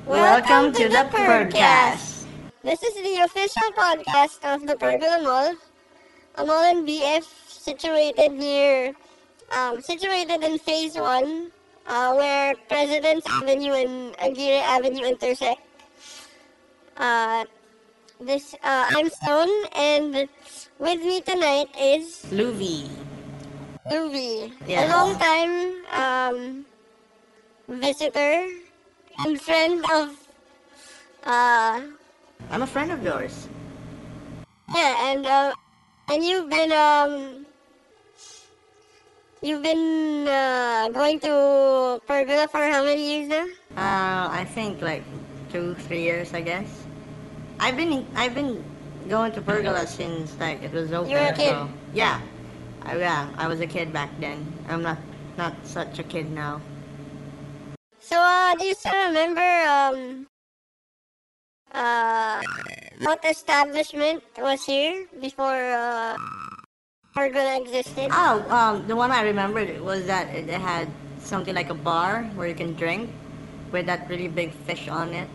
Welcome to the Purgcast. This is the official podcast of the Pergola Mall, a mall in BF situated in Phase 1, where Presidents Avenue and Aguirre Avenue intersect. I'm Stone, and with me tonight is Luvi. Luvi, Yes. a long time visitor and friend of I'm a friend of yours. and you've been going to Pergola for how many years now? I think like 2-3 years, I guess. I've been going to Pergola since like it was open. You were a kid? So, yeah. I was a kid back then. I'm not such a kid now. So do you still remember what establishment was here before Pergola existed? Oh, the one I remembered was that it had something like a bar where you can drink with that really big fish on it.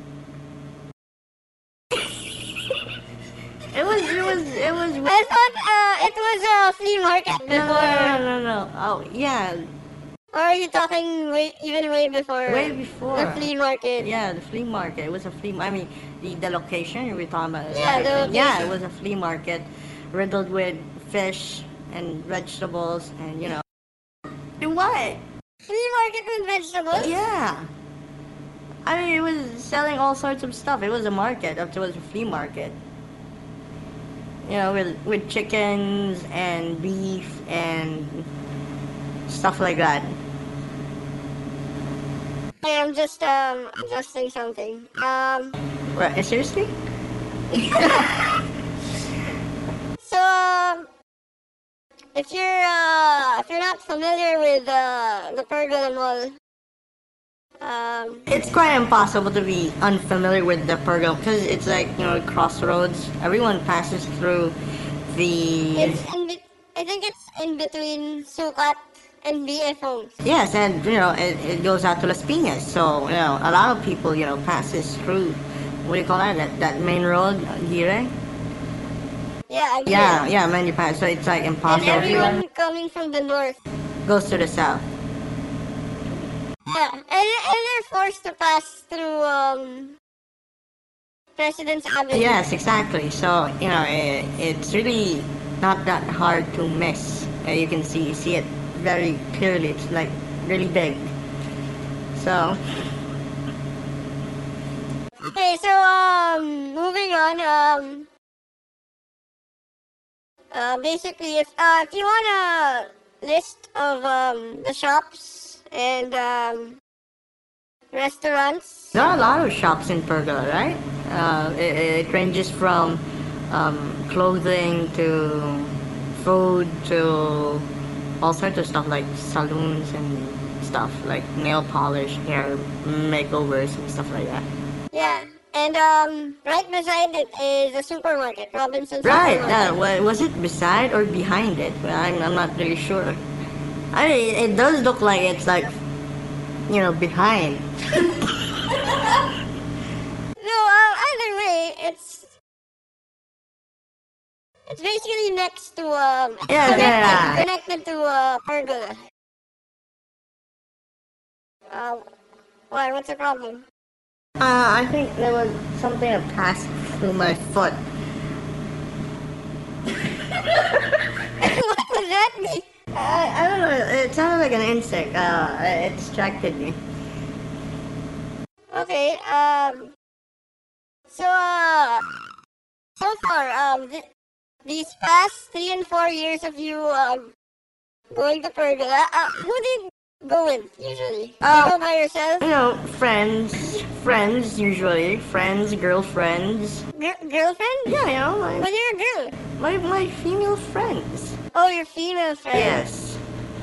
It was. I thought it was a flea market before. No. Oh, yeah. Or are you talking even way before? Way before. The flea market. Yeah, the flea market. It was a flea. I mean, the location we're talking about. Yeah, the location. Yeah, it was a flea market, riddled with fish and vegetables, and And what? Flea market with vegetables? Yeah. I mean, it was selling all sorts of stuff. It was a market. It was a flea market. With chickens and beef and stuff like that. I'm just adjusting something. What? Seriously? So if you're not familiar with the Pergola Mall, It's quite impossible to be unfamiliar with the Pergola because it's like, crossroads. Everyone passes through the... I think it's in between Sukat and BF Homes. Yes, and, it goes out to Las Piñas. So, a lot of people, passes through, what do you call that? That main road, Gire? Yeah, Yeah, many pass. So it's like And impossible. everyone coming from the north. Goes to the south. Yeah, and they're forced to pass through President's Avenue. Yes, exactly. So, it's really not that hard to miss. You can see it very clearly. It's like really big. So, Okay, so moving on. Basically, if you want a list of the shops and restaurants, there are a lot of shops in Pergola, right? It ranges from clothing to food to all sorts of stuff like saloons and stuff like nail polish, hair makeovers and stuff like that. yeah, and right beside it is a supermarket, Robinson's Right. Supermarket. Was it beside or behind it? Well, I'm not really sure. I mean, it does look like it's like, behind. No, either way, it's basically next to connected to Pergola. Why? What's the problem? I think there was something that passed through my foot. What was that mean? I don't know. It sounded like an insect. It distracted me. Okay. So far, these past 3 and 4 years of you going to Pergola, who did go with usually? Do you go by yourself? Friends usually, girlfriends. Girlfriend? Yeah, But you're a girl. my female friends. Oh, your female friend. Yes.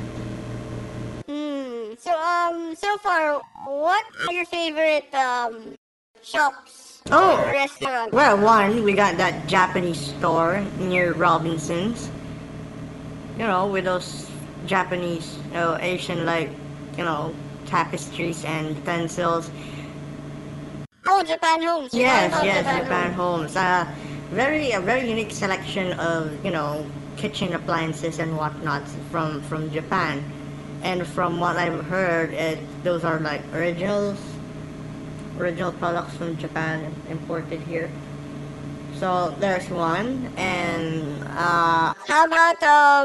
So far, what are your favorite shops Oh. or restaurants? Well, one, we got that Japanese store near Robinson's. With those Japanese, Asian, like, tapestries and utensils. Oh, Japan Homes. You're talking Yes, about yes, Japan Japan Homes. Homes. A very unique selection of kitchen appliances and whatnot from Japan, and from what I've heard, those are like original products from Japan imported here. So there's one, and How about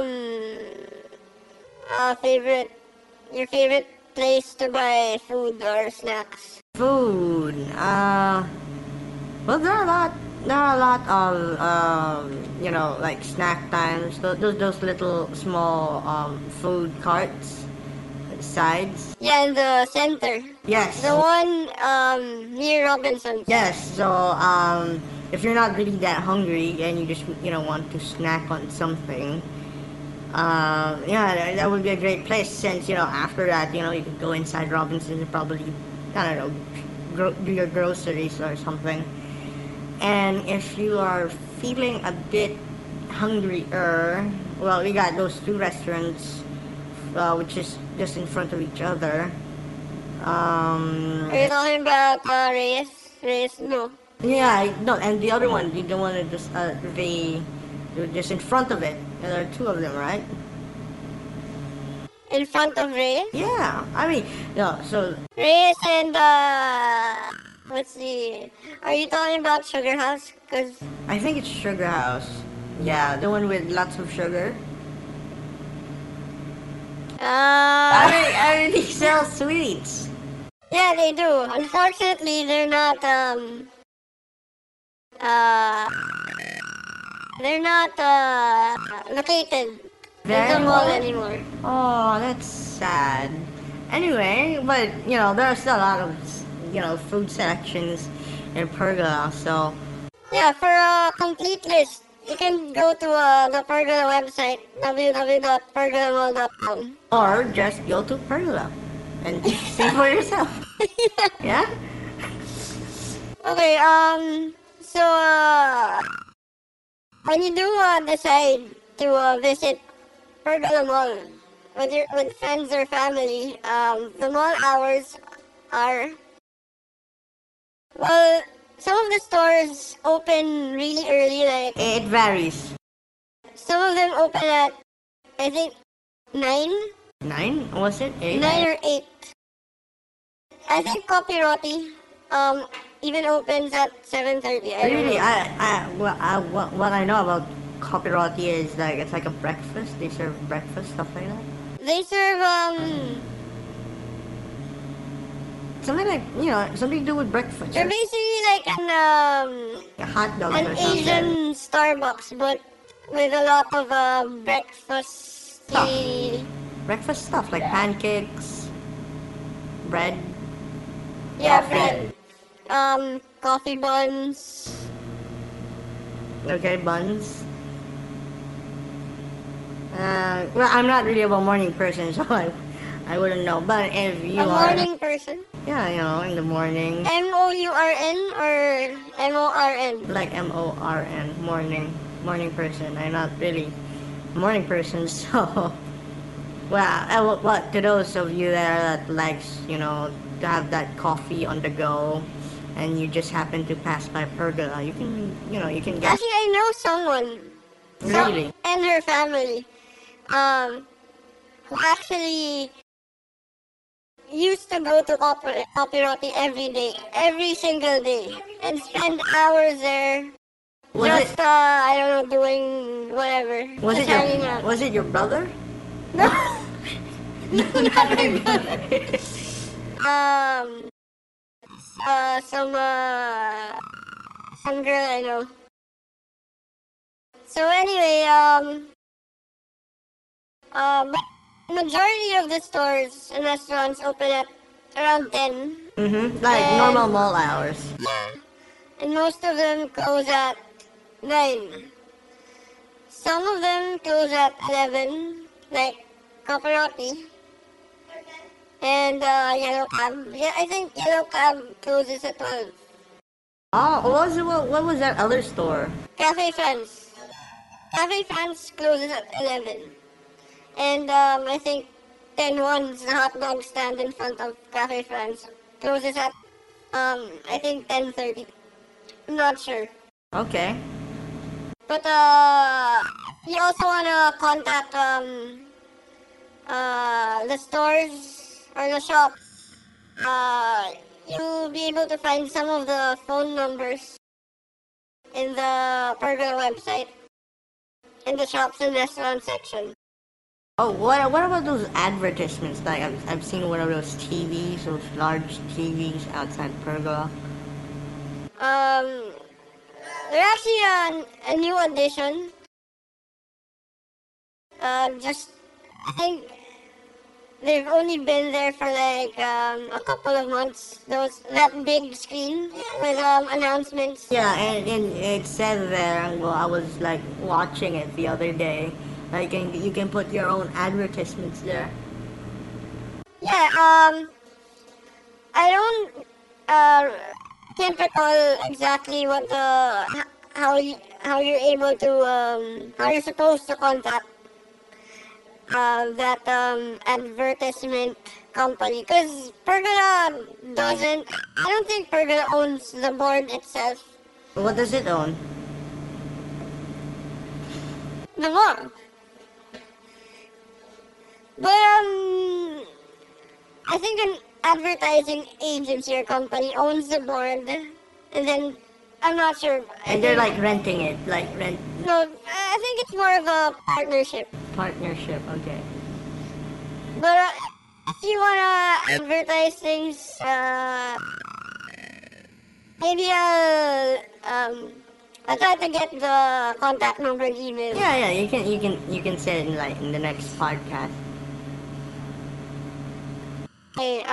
favorite your favorite place to buy food or snacks? food. Well, there are a lot of like snack times. Those little small food carts, sides. Yeah, in the center. Yes. The one near Robinson's. Yes. So if you're not really that hungry and you just want to snack on something, yeah, that would be a great place. Since after that you could go inside Robinsons and probably I don't know do your groceries or something. And if you are feeling a bit hungrier, well, we got those two restaurants, which is just in front of each other. Are you talking about Reyes? Reyes, no. Yeah, no, and the other one, the one that just they're just in front of it. And there are two of them, right? In front of Reyes? Yeah, I mean, no. So Reyes and let's see. Are you talking about Sugar House? Cause I think it's Sugar House. Yeah, the one with lots of sugar. I really sell sweets. yeah, they do. Unfortunately, they're not uh located in the mall anymore. Oh, that's sad. Anyway, but there are still a lot of food selections in Pergola. So Yeah, for a complete list, you can go to the Pergola website, www.pergolamall.com. or just go to Pergola and see for yourself. Yeah. Okay, so when you do decide to visit Pergola Mall with friends or family, the mall hours are, well, some of the stores open really early, like It varies. some of them open at, I think, 9, 9 was it? 8? 9 or 8. I think Coffee Roti even opens at 7:30. I don't Really, know. what I know about Copiroti is like it's like a breakfast. They serve breakfast stuff like that. They serve Something like something to do with breakfast. they're basically like A hot dog an or something. Asian Starbucks, but with a lot of breakfasty. Breakfast stuff like pancakes, bread. Yeah, bread. Coffee buns. Okay, buns. Well, I'm not really a morning person, so I wouldn't know. But if you A are, morning person. yeah, in the morning, MOURN or MORN? like MORN, morning person. I'm not really a morning person, so. Well, what to those of you there that likes, to have that coffee on the go, and you just happen to pass by Pergola, you can get. Actually, I know someone. Really? And her family. Who actually used to go to Copiroti every day, every single day, and spend hours there. Was just it I don't know, doing whatever. was just it hanging your out. was it your brother? No. Not my brother. Some girl I know. So anyway, majority of the stores and restaurants open at around 10. Like And- normal mall hours. And most of them close at 9. Some of them close at 11, like Copperoti. And Yellow Cab. Yeah, I think Yellow Cab closes at 12. Oh, what was that other store? Cafe France. Cafe France closes at 11. And I think 10-1's the hot dog stand in front of Cafe France closes at I think 10:30. I'm not sure. Okay. But you also wanna contact the stores or the shops. You'll be able to find some of the phone numbers in the Pergola website in the shops and restaurant section. Oh, what about those advertisements? Like I've seen one of those TVs, those large TVs outside Pergola. Um, they're actually a new addition. Just I think they've only been there for like a couple of months. That big screen with announcements. Yeah, and it said there. Well, I was like watching it the other day. Like you can put your own advertisements there. Yeah. I don't can't recall exactly what the how you're able to how you're supposed to contact that advertisement company because Pergola doesn't. I don't think Pergola owns the board itself. What does it own? The mall. But I think an advertising agency or company owns the board, and then I'm not sure. And they're like renting it, like rent No, I think it's more of a partnership. partnership. Okay. But if you wanna advertise things, maybe I'll try to get the contact number and email. Yeah, yeah. You can say it in the next podcast. Okay,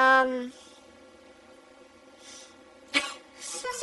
so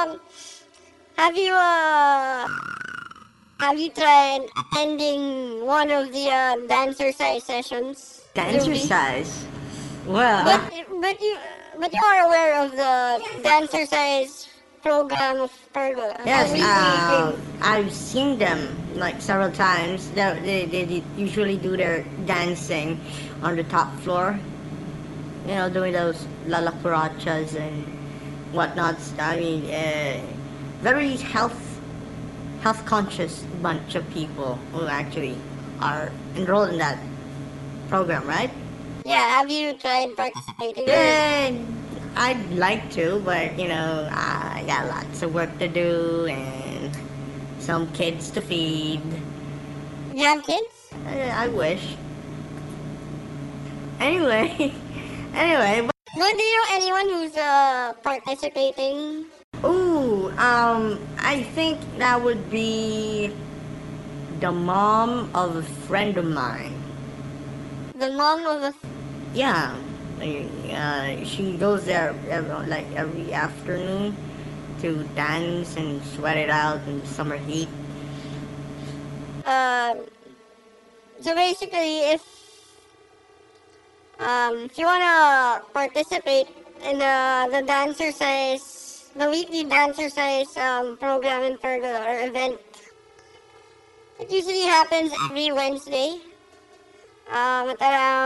have you tried attending one of the dancercise sessions? Dance Ruby? exercise. Well, But you are aware of the dancercise program of Pergola. yes. Weekly thing. I've seen them like several times. They usually do their dancing on the top floor. You know, doing those lalacurachas and whatnots. I mean, very health conscious bunch of people who actually are enrolled in that program, right? Yeah, have you tried participating? Yeah, I'd like to, but you know, I got lots of work to do and some kids to feed. You have kids? I wish. Anyway, anyway. No, do you know anyone who's participating? Ooh, I think that would be the mom of a friend of mine. The mom of a... Yeah, she goes there every afternoon to dance and sweat it out in the summer heat. So basically, if you wanna participate in the weekly dancercise program in Pergola or event, it usually happens every Wednesday at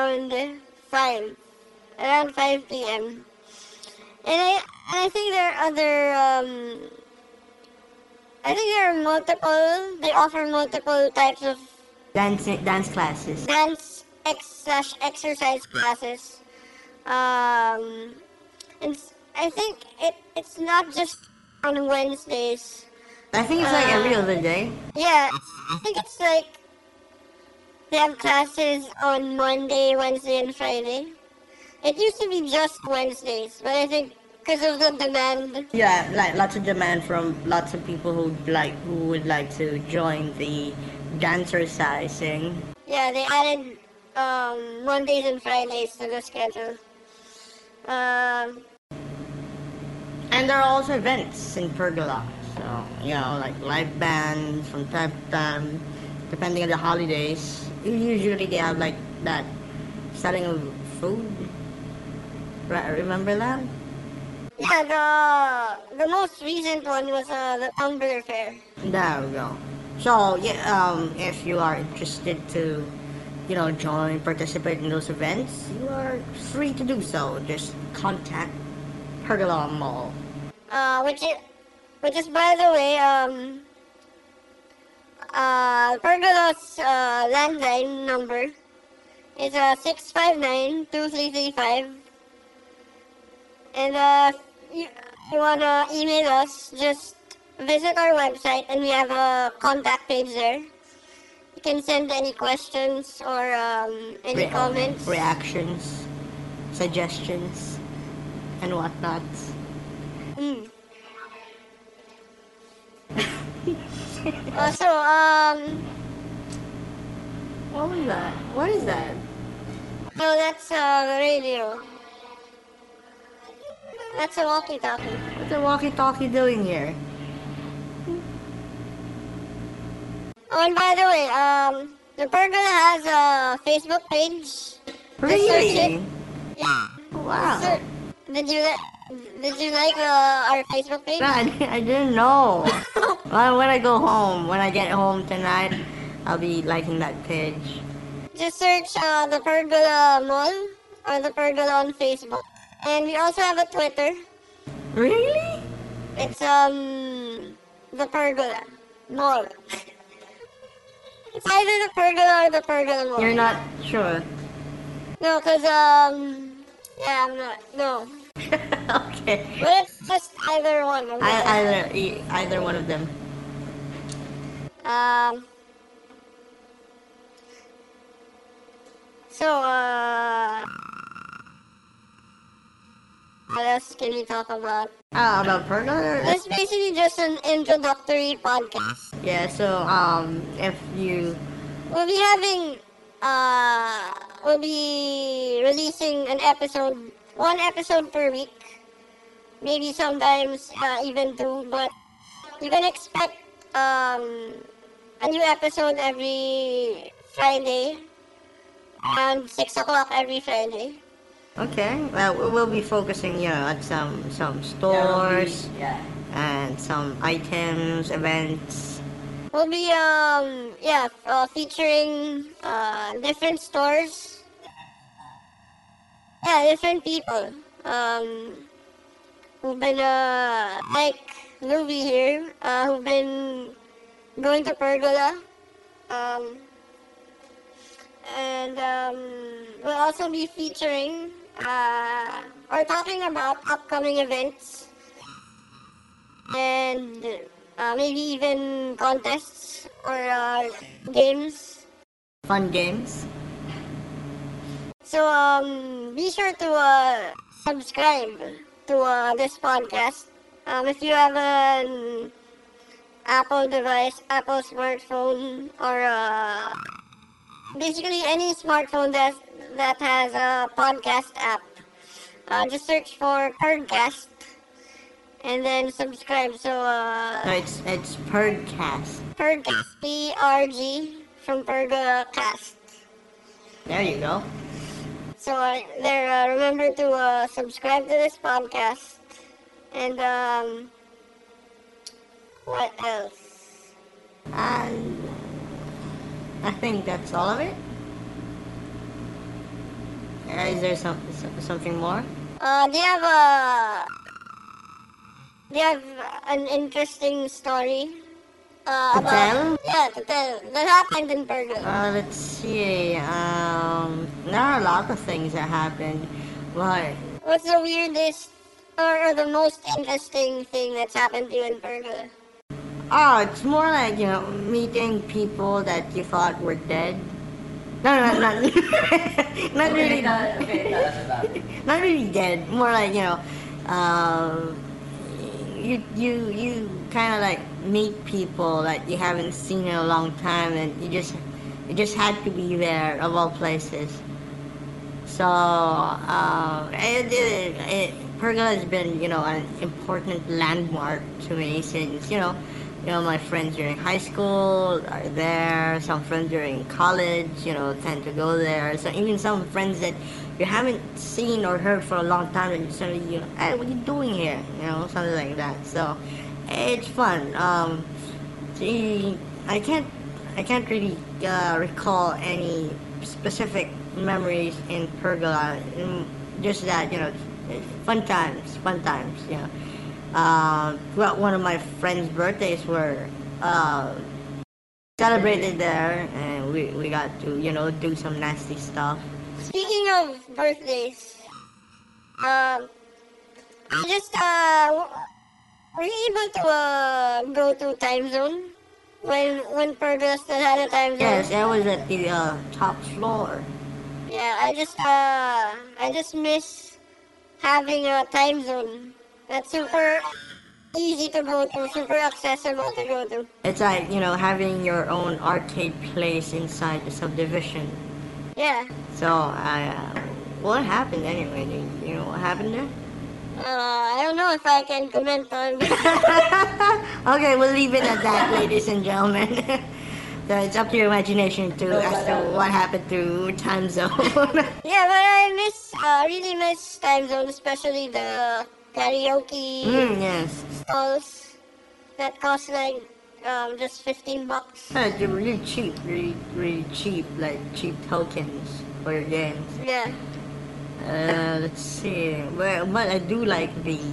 around 5 p.m. And I think there are I think there are they offer multiple types of Dance classes. exercise classes. And I think it's not just on Wednesdays. I think it's like every other day. Yeah, I think it's like they have classes on Monday, Wednesday, and Friday. It used to be just Wednesdays, but I think because of the demand. Yeah, like lots of demand from lots of people who would like to join the dancercising. Yeah, they added Mondays and Fridays to the schedule. And there are also events in Pergola. So, you know, like live bands from time to time, depending on the holidays. Usually they have like that selling of food. Right, remember that? Yeah, the most recent one was the Tumbler Fair. There we go. So, yeah, if you are interested to, you know, participate in those events, you are free to do so. Just contact Pergola Mall? Which is by the way, Pergola's landline number is 659-2335. And you wanna email us, just visit our website and we have a contact page there. You can send any questions or any comments. Reactions, suggestions, and whatnot. Also, What was that? What is that? no, that's the radio. That's a walkie-talkie. What's the walkie-talkie doing here? Oh, and by the way, the Pergola has a Facebook page. Just search it. Really? Yeah. Wow. Sir, did you like our Facebook page? No, I didn't know. Well, when I go home, when I get home tonight, I'll be liking that page. Just search the Pergola Mall or the Pergola on Facebook. And we also have a Twitter. Really? It's the Pergola Mall. It's either the Pergola or the Pergola Mall. You're not sure? No, cause yeah, I'm not. No. Okay. But it's just either one. of them. Either one of them. So, what else can we talk about? About Pergola? It's basically just an introductory podcast. Yeah, so, if you... We'll be having, we'll be releasing one episode per week. Maybe sometimes even two, but you can expect a new episode every Friday, around 6 o'clock every Friday. Okay, well, we'll be focusing, on some stores and some items, events. We'll be, featuring different stores. Yeah, different people. Who've been, like Louie here, who've been going to Pergola. We'll also be featuring, or talking about upcoming events. And maybe even contests or games. Fun games. So be sure to subscribe to this podcast. If you have an Apple device, Apple smartphone, or basically any smartphone that has a podcast app, just search for Perdcast. And then subscribe. So No, it's Perdcast. Perdcast, PRG from Pergacast. There you go. So remember to subscribe to this podcast. And what else? And I think that's all of it. Is there something more? Do you have an interesting story To tell? to tell that happened in Pergola? Let's see. There are a lot of things that happened, but What's the weirdest or the most interesting thing that's happened to you in Pergola? it's more like meeting people that you thought were dead. No, not not really. Not really dead. More like you kind of like meet people that you haven't seen in a long time, and you just had to be there of all places. So Pergola has been an important landmark to me since my friends during high school are there. Some friends during college tend to go there. So even some friends that you haven't seen or heard for a long time, and suddenly hey, what are you doing here? Something like that. So it's fun. See, I can't really recall any specific memories in Pergola. Just that Fun times, fun times. Yeah. Well, one of my friends' birthdays were uh, celebrated there, and we got to do some nasty stuff. Speaking of birthdays, I just were you able to go to time zone when Pergola still had a time Yes, zone? I was at the top floor. Yeah, I just miss having a time zone that's super easy to go to, super accessible to go to. It's like having your own arcade place inside the subdivision. Yeah. So what happened anyway? Do you know what happened there? I don't know if I can comment on. Okay, we'll leave it at that, ladies and gentlemen. So it's up to your imagination to as to what happened to time zone. Yeah, but I really miss time zone, especially the karaoke Yes. stalls that cost like just $15. They're really cheap, really cheap, like cheap tokens for your games. Yeah. Let's see. Well, but I do like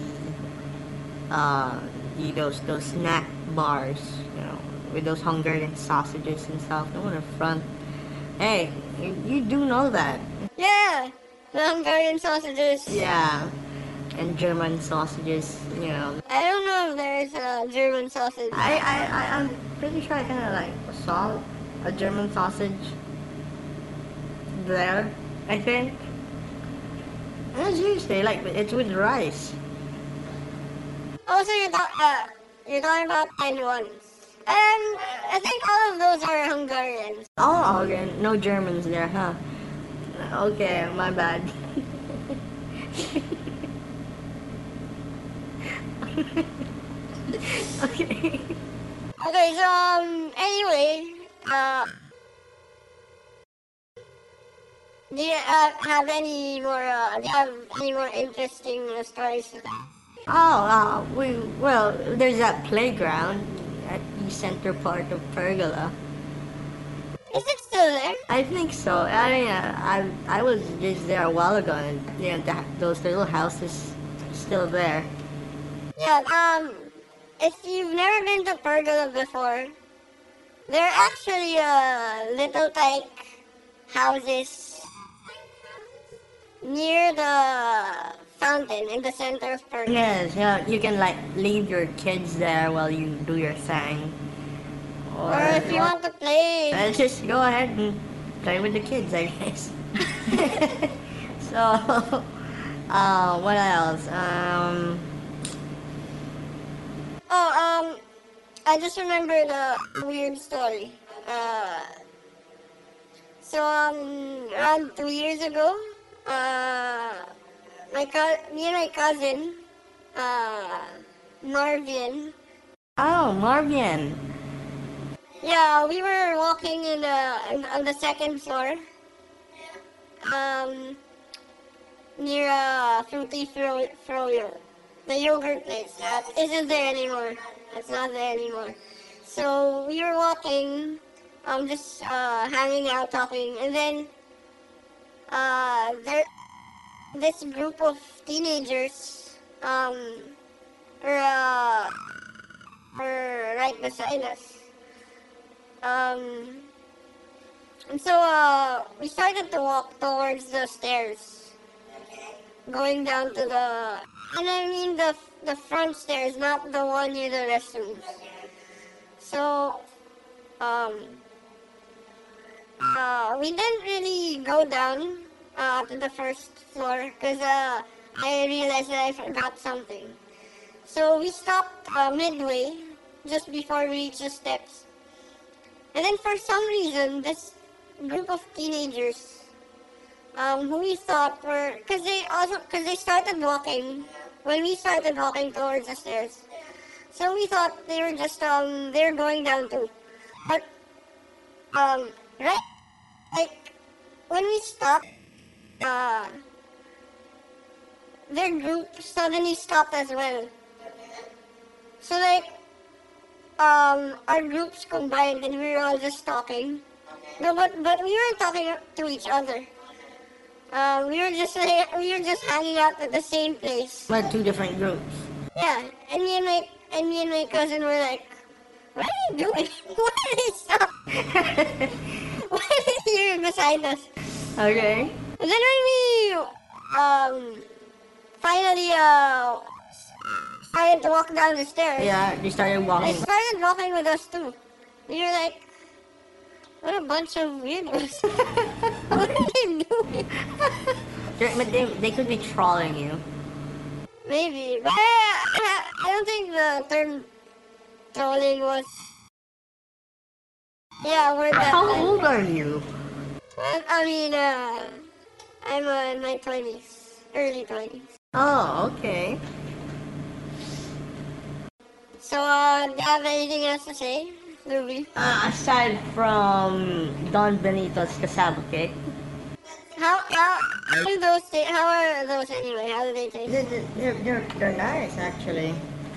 uh, those snack bars, with those Hungarian sausages and stuff. No in the front. Hey, you do know that. Yeah. The Hungarian sausages. Yeah, and German sausages. I don't know if there's a German sausage. I'm pretty sure I kind of like saw a German sausage there. I think. Yeah, seriously, like it's with rice. Also, you're talking about Taiwan. I think all of those are Hungarians. Oh, okay, no Germans there, huh? Okay, my bad. Okay. Okay, so anyway, do you have any more? Do you have any more interesting stories? Oh, well, there's that playground at the center part of Pergola. Is it still there? I think so. I mean, I was just there a while ago, and those little houses still there. Yeah. If you've never been to Pergola before, there are actually little like houses near the fountain in the center of Pergola. Yes, yeah, you can like leave your kids there while you do your thing. Or if you want to play. Just go ahead and play with the kids, I guess. So, what else? Oh, I just remembered a weird story. So, around 2 years ago, me and my cousin, Marvin, Oh, Marvin. yeah, we were walking on the second floor, near Fruity Froyo, the yogurt place. That isn't there anymore. It's not there anymore. So we were walking, just hanging out, talking, and then there this group of teenagers were were right beside us. Um, and so we started to walk towards the stairs, going down to and I mean the front stairs, not the one near the restrooms. So um, we didn't really go down to the first floor because I realized that I forgot something. So we stopped midway, just before we reached the steps. And then for some reason, this group of teenagers, who we thought were, because they started walking when we started walking towards the stairs. So we thought they were just they were going down too. But right, like when we stopped, their group suddenly stopped as well. So like our groups combined and we were all just talking. No, but we weren't talking to each other. We were just hanging out at the same place. We're two different groups. Yeah, and me and my cousin were like, "What are you doing? Why did he stop? Why did he beside us?" Okay. And then when we finally started to walk down the stairs, Yeah, they started they walking. started walking with us too. We were like, "What a bunch of weirdos! What are they doing?" But they could be trolling you. Maybe, but I don't think the term trolling was. Yeah, we're that. How old are you? I mean, I'm in my 20s, early 20s. Oh, okay. So, do you have anything else to say, Ruby? Aside from Don Benito's cassava cake, How do those how are those anyway? How do they taste? they're nice actually.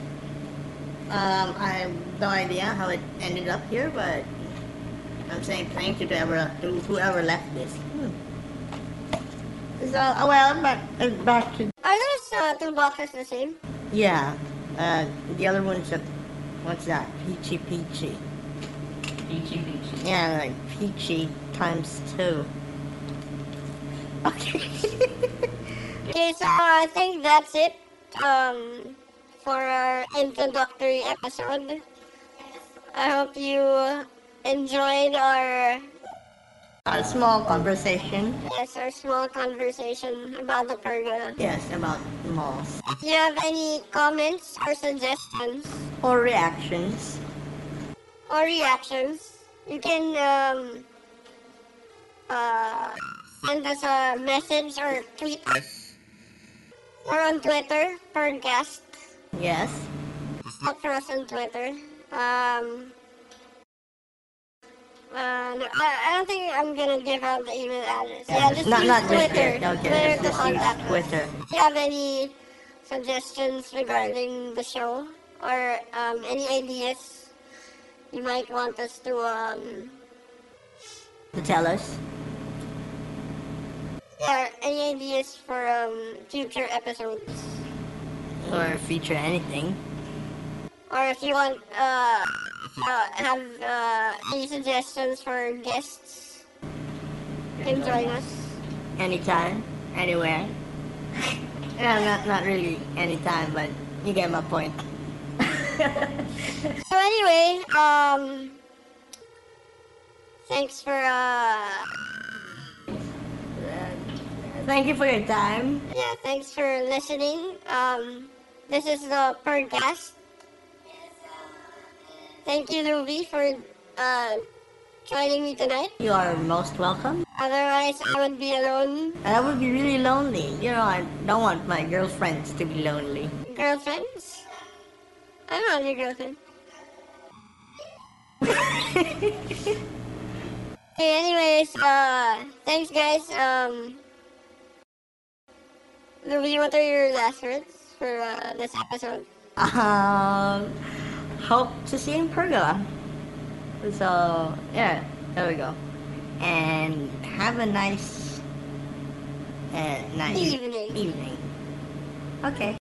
I have no idea how it ended up here, but I'm saying thank you to whoever left this. So, well, back to Are those two boxes the same? yeah. The other one's what's that? Peachy peachy. Peachy peachy. Yeah, like peachy times 2. Okay. Okay, so I think that's it for our introductory episode. I hope you enjoyed our A small conversation. our small conversation about the pergola. Yes, about malls. If you have any comments or suggestions Or reactions. or reactions, you can send us a message or tweet us. Or on Twitter, Pergast. Yes. Look for us on Twitter. No, I don't think I'm gonna give out the email address. Yeah, just Not use not just Twitter. yet. Okay, Twitter to just use contact us. Twitter. If you have any suggestions regarding the show or any ideas you might want us to To tell us. yeah, any ideas for future episodes, Or feature anything. or if you want have any suggestions for guests, you can join us. Anytime. Anywhere. Yeah, not really anytime, but you get my point. So anyway, thanks for Thank you for your time. yeah, thanks for listening. This is the Percast. Thank you, Ruby, for joining me tonight. You are most welcome. Otherwise, I would be alone. And I would be really lonely. You know, I don't want my girlfriends to be lonely. Girlfriends? I'm not your girlfriend. Okay, anyways, thanks guys. Ruby, what are your last words for this episode? Hope to see you in Pergola. So, yeah, there we go. And have a nice Evening. evening. Okay.